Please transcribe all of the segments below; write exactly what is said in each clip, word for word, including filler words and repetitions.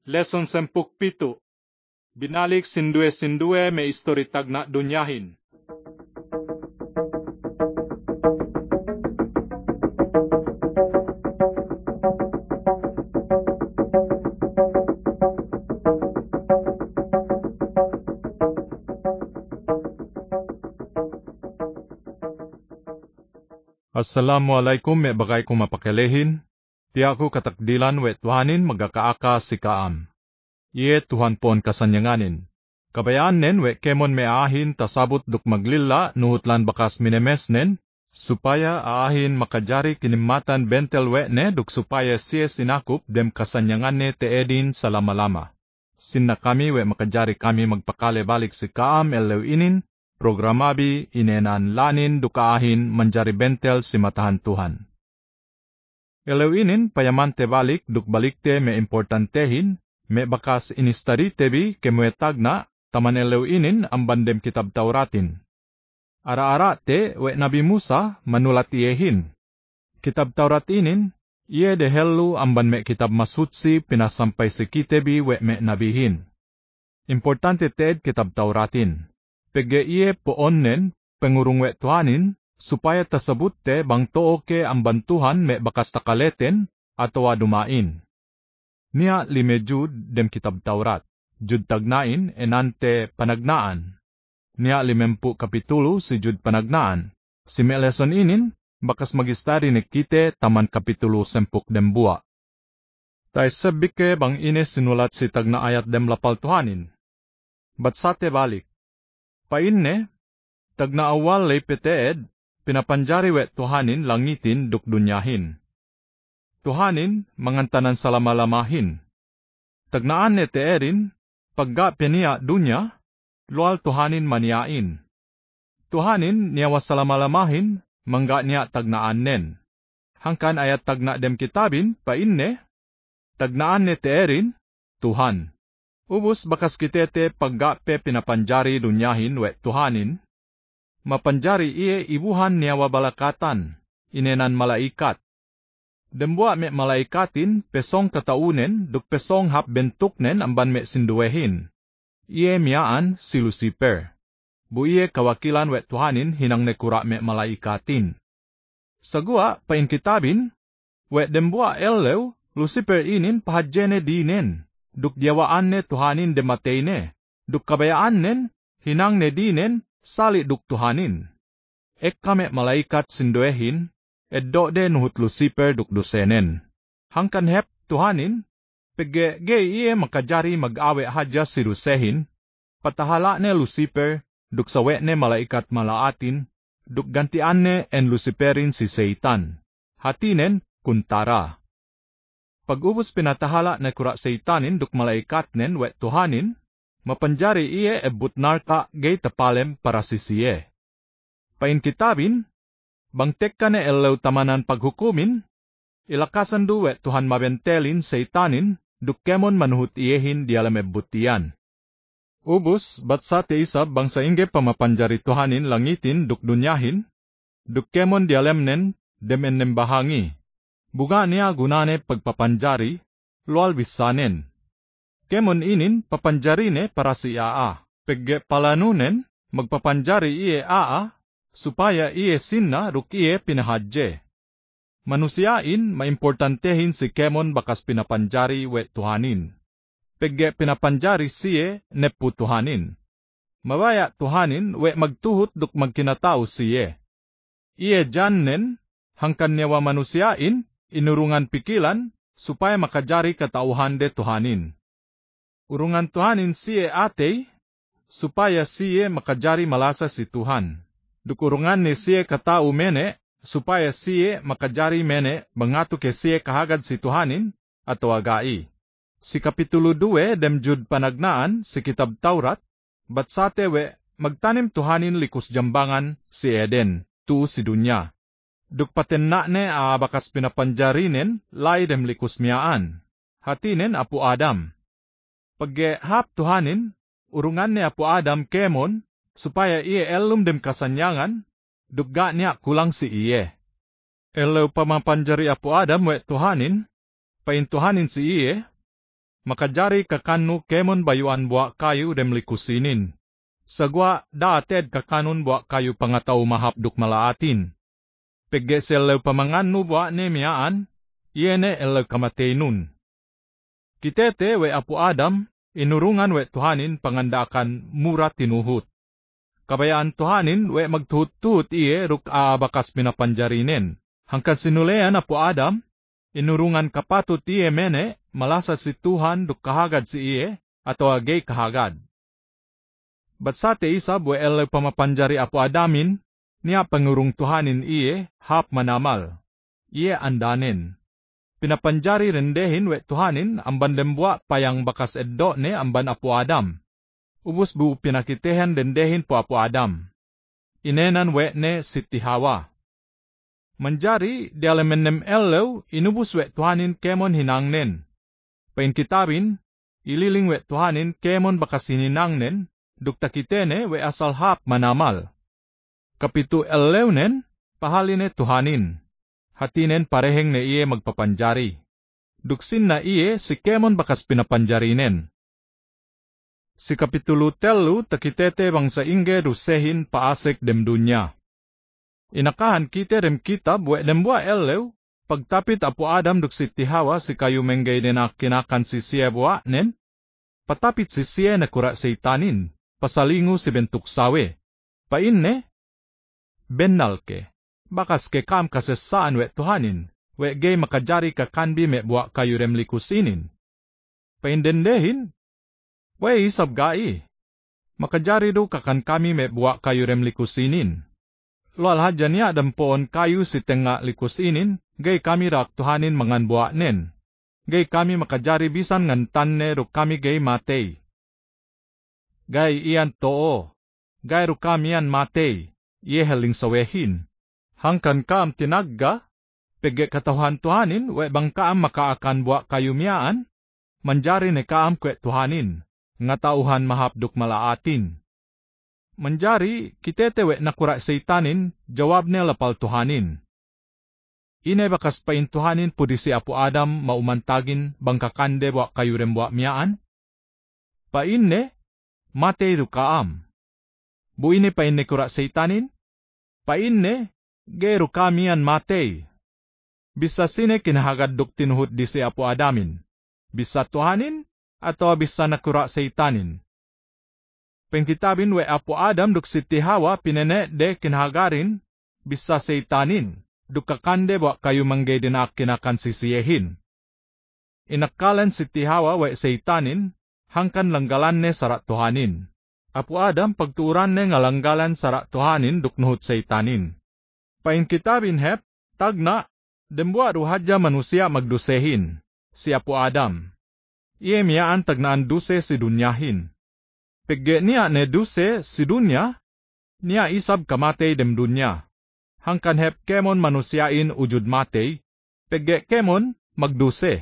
Lesson sempuk pito. Binalik sindue-sindue may istoritag na dunyahin. Assalamualaikum me bagay kong mapakelehin. Ti ako katakdilan we Tuhanin magakaaka si kaam. Iye Tuhan pon kasanyanganin. Kabayaan nen we kemon me aahin tasabot duk maglilla nuhutlan bakas minemes nen, supaya aahin makajari kinimatan bentel we ne duk supaya siya sinakup dem kasanyangan ne te edin sa lama-lama. Sinna kami we makajari kami magpakale balik si kaam elewinin, programabi inenan lanin dukaahin manjari bentel si matahan Tuhan. Elewinin payamante balik duk balikte me importantehin, me bakas inistari tebi kemuetag na, taman elewinin ang bandem kitab Tauratin. Ara-ara te we Nabi Musa manulat iyehin. Kitab Tauratinin, iye de helu amban me kitab masutsi pinasampay si kitebi we me nabihin. Importante teed kitab Tauratin. Pege iye poon nen, pengurung we Tuhanin, supaya tasabut te bang too ke ang bantuhan me bakas takaleten, atau dumain. Nia lime jud dem kitab Taurat, jud tagnain enante panagnaan. Nia limempu kapitulo si jud panagnaan, si me lesson inin, bakas magistari ni kite taman kapitulo sempuk dem bua. Tay sabike bang ine sinulat si tagna ayat dem lapal Tuhanin. Batsate balik. Painne, tagna awal lay peteed, pinapanjari we Tuhanin langitin duk dunyahin. Tuhanin mangantanan salamalamahin. Tagnaan ne teerin, pagga peniya dunya, lual Tuhanin maniain. Tuhanin niya wasalamalamahin, mangga niya tagnaan nen. Hangkan ayat tagna dem kitabin, painne, tagnaan ne teerin, Tuhan. Ubus bakas kitete pagga pe pinapanjari dunyahin we Tuhanin, mapanjari iye ibuhan niya wabalakatan, inenan malaikat. Dembua me malaikatin pesong kataunen duk pesong hap bentuknen amban me sinduehin. Iye miyaan si Lucifer. Bu iye kawakilan we Tuhanin hinang nekura me malaikatin. Sagua pain kitabin, we dembua elew Lucifer inin pahadjene dinen, duk diawaan ne Tuhanin dematene, duk kabayaan nen, hinang ne dinen, sali duk Tuhanin. Ek kame malaikat sinduehin, eddo de nuhut Lucifer duk dosenen. Hangkan hep Tuhanin, pege ge iye makajari mag-awe hadja si Lusehin, patahala ne Lucifer, duk sawe ne malaikat malaatin, duk gantian ne en Luciferin si Satan. Hatinen, kuntara. Pag-ubos pinatahala na kura Satanin duk malaikat nen we Tuhanin, mapanjari iye ebutnar ka gay tapalem para si siye. Pain kitabin, bangtek ka ne elew tamanan paghukumin, ilakasan duwe Tuhan mabentelin Satanin, duk kemon manuhut iyehin dialam ebutian. Ubus, batsa te isab bangsa ingge pamapanjari Tuhanin langitin duk dunyahin, duk kemon dialam nen, dem ennem bahangi. Buga niya gunane pagpapanjari, lual bisanen. Kemon inin papanjarine para si Aa, pegge palanunen, magpapanjari iye Aa, supaya iye sinna ruk iye pinahadje. Manusiain maimportantehin si kemon bakas pinapanjari we Tuhanin. Pegge pinapanjari siye nepu Tuhanin. Mabaya Tuhanin we magtuhut duk magkinatao siye. Iye jannen, hangkan niyawa manusiain, inurungan pikilan, supaya makajari katauhan de Tuhanin. Urungan Tuhanin siye atay, supaya siye makajari malasa si Tuhan. Dukurungan ni siye katao mene, supaya siye makajari mene, bangatu ke siye kahagad si Tuhanin, ato agai. Si Kapitulo due dem jud panagnaan, si Kitab Taurat, batsate we, magtanim Tuhanin likus jambangan, si Eden, tu si dunya. Duk patenna ne a bakas pinapanjarinen, lay dem likus miyaan. Hatinen apu Adam. Pagge hap Tuhanin, urungan ni apu Adam kemon, supaya iye elum dem kasanyangan, dugga niya kulang si iye. Elew pamapanjari apu Adam we Tuhanin, pain Tuhanin si iye, makajari kakanu kemon bayuan buak kayu dem likusinin. Sagwa daated kakanun buak kayu pangatau mahapduk malaatin. Pegge selew pamanganu buak ne miaan, iene elew kamatenun. Kitete we apu Adam, inurungan we Tuhanin pangandakan mura tinuhut. Kabayaan Tuhanin we magtuhut-tuhut iye ruk aabakas pinapanjarinen. Hangkan sinulean apu Adam, inurungan kapatut iye mene, malasa si Tuhan duk kahagad si iye, atau agay kahagad. Batsate isab we elew pamapanjari apu Adamin, niya pangurung Tuhanin iye, hap manamal. Iye andanen. Pinapanjari rendehin we Tuhanin amban dembua payang bakas eddo ne amban apu Adam. Ubus bu pinakitehan dendehin po apu Adam. Inenan we ne Siti Hawa. Manjari di alemenem elew inubus we Tuhanin kemon hinangnen. Pain kitabin, ililing we Tuhanin kemon bakas hininangnen, dukta kitene we asal hap manamal. Kapitu elewnen, pahaline Tuhanin. Hatinen pareheng na iye magpapanjari. Duksin na iye si kemon bakas pinapanjarinen. Si kapitulo telu takitete bang sa ingge rusehin paasek dem dunya. Inakahan kite dem kitab we dembua elew, pagtapit apu Adam duk Siti Hawa si kayu menggay din kinakan si siya buwa nen. Patapit si siya na kura seitanin, pasalingo si bentuk sawe. Painne? Bennalke. Bakas ke kam kasesaan we Tuhanin, we gay makajari kakanbi me buwa kayu rem likusinin. Paindendehin? We isab gai. Makajari do kakan kami me buwa kayu rem likusinin. Loal hadyan niya dampoon kayu si tenga likusinin, gay kami rak Tuhanin mangan buwa nen. Gay kami makajari bisan ngan tanne ro kami gay matay. Gay iyan too. Gay ro kami yan matay. Iye heling sawehin. Hangkan kaam tinagga, pege katahuan Tuhanin, we bang kaam makaakan buwa kayu miyaan, manjari ne kaam kwe Tuhanin, nga tauhan mahapduk malaatin. Manjari, kitete we nakura seitanin, jawab ne lapal Tuhanin. Ine bakas pain Tuhanin pudi si apu Adam maumantagin bang kakande buwa kayu rem buwa miyaan? Painne, matay ru kaam. Buine painne kura seitanin? Painne, gero kamian matay. Bisa sine kinahagadduk tinuhut di si apu Adamin. Bisa Tuhanin, atau bisa nakura seitanin. Pengkitabin we apu Adam duk Siti Hawa pinene de kinahagarin, bisa seitanin, duk kakande buwa kayu manggay din kinakan sisiyehin. Inakalan Siti Hawa we seitanin, hangkan langgalan ne sarat Tuhanin. Apu Adam pagtuuran ne ngalanggalan sarat Tuhanin duk nuhut seitanin. Pain kitabin hep, tagna, dembua ruhadya manusia magdusehin, si apu Adam. Iye miyaan tagnaan duse si dunyahin. Pegge niya ne duse si dunya, niya isab kamatay dem dunya. Hangkan hep kemon manusiain ujud matay, pegge kemon magduse.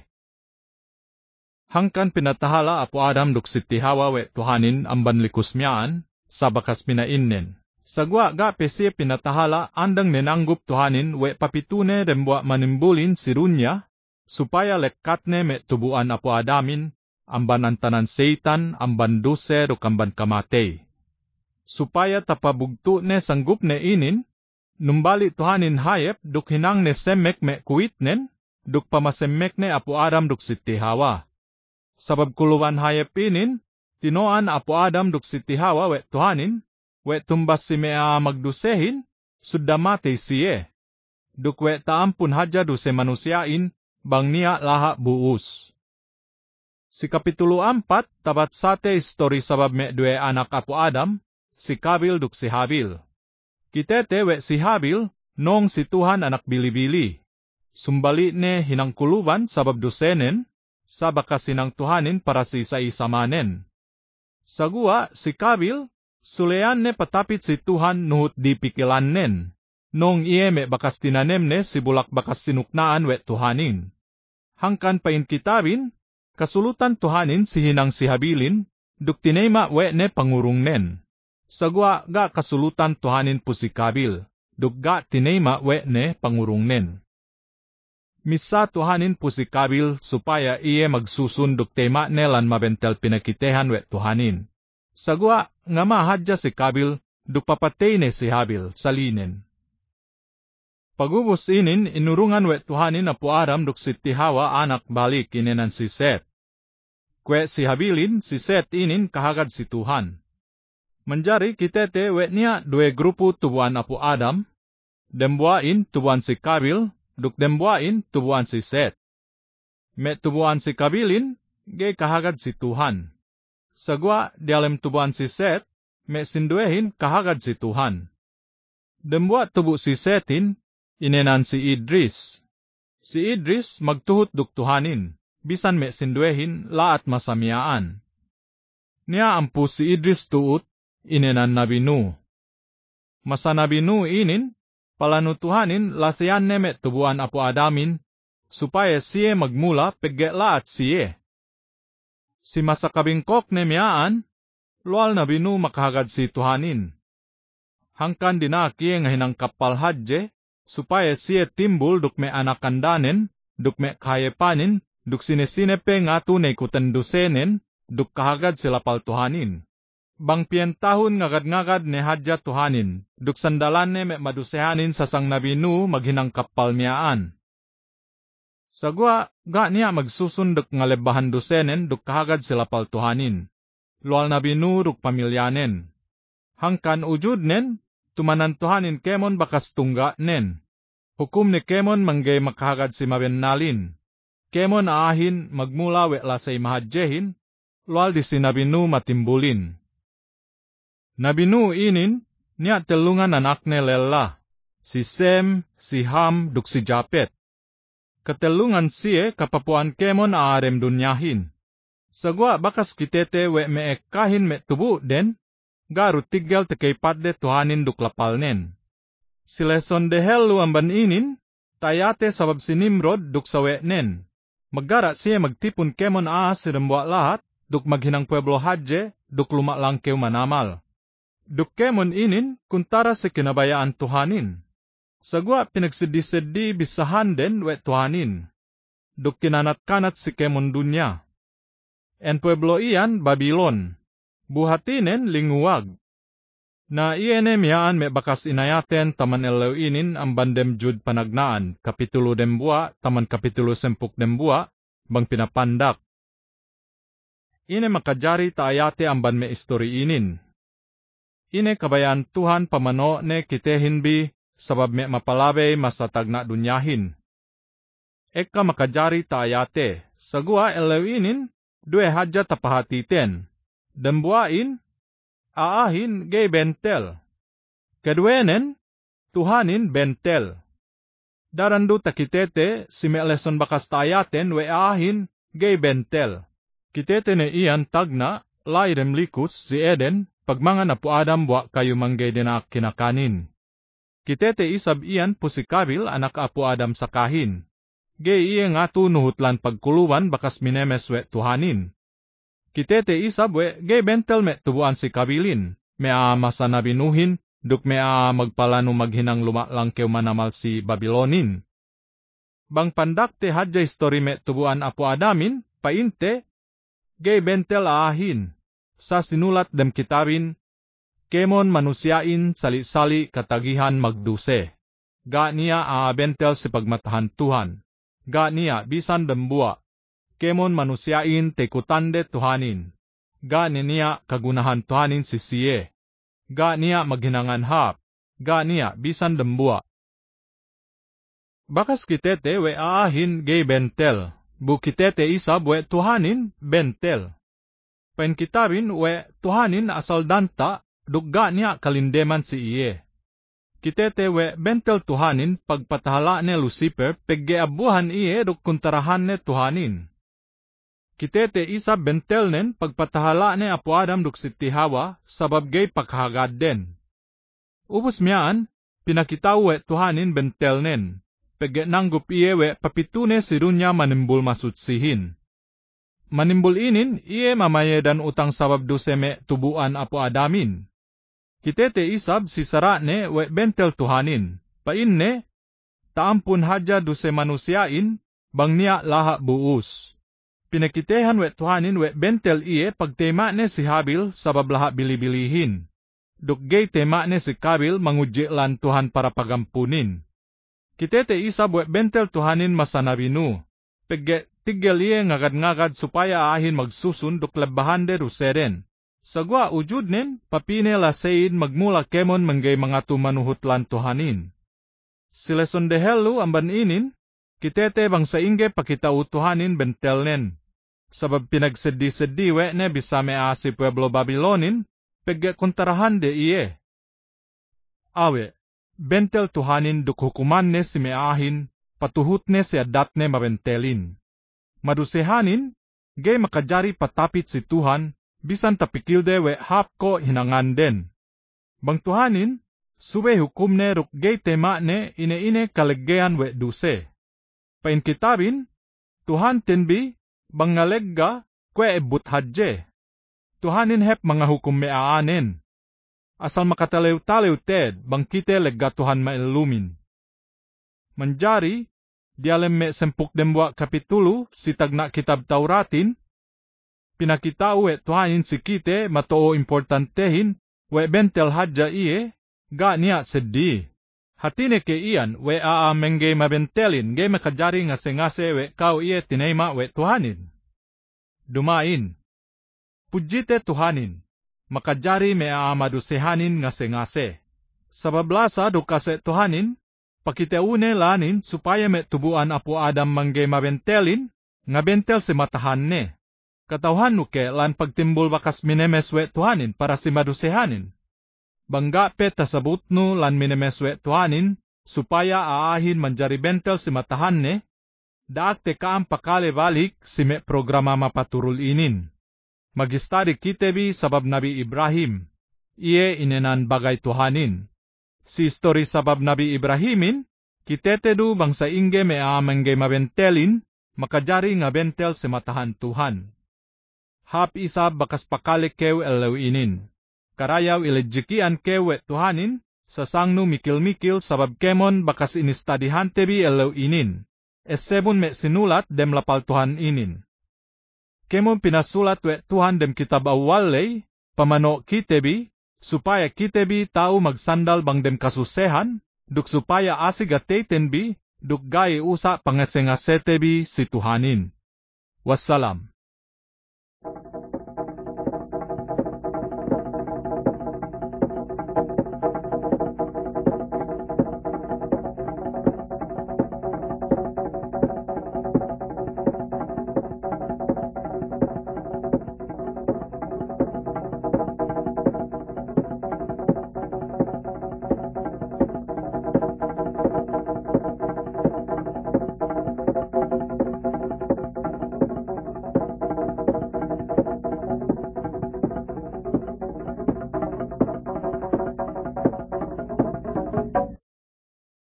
Hangkan pinatahala apu Adam duk Siti Hawa we Tuhanin amban likus miyaan, sa bakas pinainnen. Sagwa ga pesi pinatahala andang nenanggup Tuhanin we papitune dembua manimbulin si runya, supaya lekatne me tubuan apu Adamin, amban antanan seitan, amban duse rukamban kamatay. Supaya tapabugtu ne sanggup ne inin, numbali Tuhanin hayep duk hinang ne semek me kuitnen, duk pamasemek ne apu Adam duk Siti Hawa. Sabab kuluan hayep inin, tinoan apu Adam duk Siti Hawa we Tuhanin, we tumbas si mea magdusehin, sudda matay siye. Duk we taampun hadya duse manusiain, bang niya laha buus. Si kapitulo ampat, tabat sate istori sabab me due anak apu Adam, si Kabil duk si Habil. Kitete we si Habil, nong si Tuhan anak bili-bili. Sumbali ne hinangkuluban sabab dusenen, sa bakas sinang Tuhanin para si isa-isa manen. Sagua si Kabil, sulean ne patapit si Tuhan nuhut di pikilan nen, nong iye me bakas tinanem ne si bulak bakas sinuknaan we Tuhanin. Hangkan pain kitabin, kasulutan Tuhanin si hinang si Habilin, duk tinema we ne pangurung nen. Sagwa ga kasulutan Tuhanin po si Kabil, duk ga tinema we ne pangurung nen. Misa Tuhanin po si Kabil supaya iye magsusundok tema nelan mabentel pinakitehan wet Tuhanin. Sagwa nga mahadya si Kabil duk papatay ne si Habil salinen. Pagubos inin inurungan wet Tuhanin apu Adam duk si Tihawa anak balik inenan si Seth. Kwe si Habilin si Seth inin kahagad si Tuhan. Menjari kitete wet niya dua grupo tubuan apu Adam, dembuain tubuan si Kabil, duk dembuain tubuan si Seth. Me tubuan si Kabilin, gay kahagad si Tuhan. Sagwa dialem tubuan si Seth, me sinduehin kahagad si Tuhan. Dembua tubu si Sethin, inenan si Idris. Si Idris magtuhot duk Tuhanin, bisan me sinduehin laat masamiyaan. Niya ampu si Idris tuut, inenan Nabi Nuh. Masa Nabi Nuh inin, palanutuhanin lasian ne me tubuan apu Adamin, supaya siye magmula peggetlaat siye. Si masa kabingkok ne miyaan, lual Nabi Nuh makahagad si Tuhanin. Hangkan dinaki nga hinangkapal hadje, supaya siye timbul duk me anakandanen, duk me kayepanin, duk sinesinepe nga tunay kutendusenen, duk kahagad sila pal Tuhanin. Bang piyen tahun ngagad-ngagad ne hadya Tuhanin, duk sandalan ne me madusehanin sa sang Nabi Nuh maghinangkap palmiyaan. Sagwa, ga niya magsusundok nga lebahan dusenen duk kahagad sila pal Tuhanin. Lual Nabi Nuh duk pamilyanen. Hangkan ujud nen, tumanan Tuhanin kemon bakas tungga nen. Hukum ni kemon manggay makahagad si mabennalin. Kemon aahin magmula we lasay mahadjehin, lual di si Nabi Nuh matimbulin. Nabi Nuh inin, niya telungan anak ne Lela, si Sem, si Ham, duk si Japet. Katelungan siye kapapuan kemon aarem dunyahin. Sagwa bakas kitete we me kahin me tubu den, garu tigel tekay padde Tuhanin duk lapal nen. Si Leson dehel luamban inin, tayate sabab si Nimrod duk sawe nen. Maggara siye magtipon kemon aas si dembuak lahat, duk maghinang pueblo hadje, duk lumalangkew manamal. Duk kemon inin, kuntara si kinabayaan Tuhanin. Sagwa pinagsidisedi bisahan den we Tuhanin. Duk kinanat-kanat si kemon dunya. En pueblo iyan, Babylon. Buhatinen linguwag. Na iene miyaan me bakas inayaten taman elew inin ang bandem jud panagnaan, kapitulo dembua, taman kapitulo sempuk dembua, bang pinapandak. Ine makajari taayate ang ban me istori inin. Ine kabayan Tuhan pamano ne kitehinbi, sabab me mapalabay masatag na dunyahin. Eka makajari taayate, sagwa elewinin, due hadja tapahatiten. Dembuain, aahin gay bentel. Kedwenen, Tuhanin bentel. Darandu takitete, si me leson bakas taayaten we aahin gay bentel. Kitete ne iyan tagna, lairem likus si Eden, pagmangan apu Adam buak kayu manggay dinak kinakanin. Kitete isab iyan po si Kabil anak apu Adam sa kahin. Gay iye nga tu nuhutlan pagkuluan bakas minemes we Tuhanin. Kitete isab we gay bentel me tubuan si Kabilin, me aama sa nabinuhin, duk me a magpalano maghinang lumalangkew manamal si Babylonin. Bang pandakte hadja history me tubuan apu Adamin, painte, gay bentel aahin. Sa sinulat dem kitabin, kemon manusiain sali-sali katagihan magduse. Ga niya aabentel si pagmatahan Tuhan. Ga niya bisan dembua. Kemon manusiain tekutande Tuhanin. Ga niya kagunahan Tuhanin si siye. Ga niya maghinangan hap. Ga niya bisan dembua. Bakas kitete we aahin gay bentel. Bu kitete isab we Tuhanin bentel. Pen kitabin we Tuhanin asal danta, dugga niya kalindeman si iye. Kitete we bentel Tuhanin pagpatahala ne Lucifer peggeabuhan iye duk kuntarahan ne Tuhanin. Kitete isa bentel nen pagpatahala ne apu Adam duk si Tihawa sabab gay pakhagad den. Ubus miyaan, pinakitaw we Tuhanin bentel nen, pegge nanggup iye we papitune si dunya manimbul masutsihin. Manimbul inin, iye mamayedan utang sabab duseme tubuan apu Adamin. Kitete isab si Sara ne we bentel Tuhanin, painne, taampun hadya duse manusiain, bang niya laha buus. Pinakitehan wet Tuhanin wet bentel iye pagtema ne si Habil sabab laha bilibilihin. Duggay tema ne si Kabil mangudji lan Tuhan para pagampunin. Kitete isa wet bentel Tuhanin masanabinu. Pegge tigel iye ngagad-ngagad supaya ahin magsusun duk lebahan de ruseren. Sagwa ujud nen papine lasein magmula kemon menggay mga tumanuhut lan Tuhanin. Sileson de helu amban inin, kitete bang sa ingge pakita utuhanin bentel nen. Sabab pinagsedi-sedi we ne bisa mea si Pueblo Babilonin, pegge kontarahan de iye. Awe, bentel Tuhanin duk hukuman ne si meahin, patuhut ne si adat ne mabentelin. Madusehanin, gay makajari patapit si Tuhan, bisan tapikil de we hap ko hinangan den. Bang Tuhanin, sube hukum ne ruk gay tema ne ine-ine kaleggean we duse. Pain kitabin, Tuhan tinbi, bang ngalegga, kwe ebut hadje. Tuhanin hep mga hukum meaanin. Asal makatalew-talew ted, bang kite legga Tuhan mailumin. Manjari, dialem me sempuk demwa kapitulo, si tagna kitab Tauratin, pinakitao we Tuhanin si kite matoo importantehin, we bentel hadja iye, ga niya sedi. Hatine ke iyan, we aameng gay mabentelin, gay makajari ngase-ngase we kau iye tinema we Tuhanin. Dumain. Pujite Tuhanin, makajari me aamadusehanin ngase-ngase. Sabablasa dukase Tuhanin, pakiteune lanin supaya me tubuan apo Adam manggay mabentelin, nga bentel si matahan ne. Katawhan nuke lan pagtimbul bakas minemes we Tuhanin para si madusehanin. Bangga pe tasabut no lan minemeswe Tuhanin, supaya aahin manjari bentel si matahan ne, daak te kaam pakale balik si me programa mapaturul inin. Magistari kitebi sabab Nabi Ibrahim, iye inenan bagay Tuhanin. Si story sabab Nabi Ibrahimin, kitetedu bangsa ingge me aamengge mabentelin, makajari nga bentel si matahan Tuhan. Hap isa bakas pakale kew elew inin. Karayaw ilejikian kewe Tuhanin, sa sangnu mikil-mikil sabab kemon bakas inistadihan tebi elew inin. Esebun me sinulat dem lapal Tuhan inin. Kemon pinasulat we Tuhan dem kitab awalay, pamano kitebi, supaya kitebi tao magsandal bang dem kasusehan, duk supaya asigatetenbi, duk gay usa pangasengase tebi si Tuhanin. Wassalam.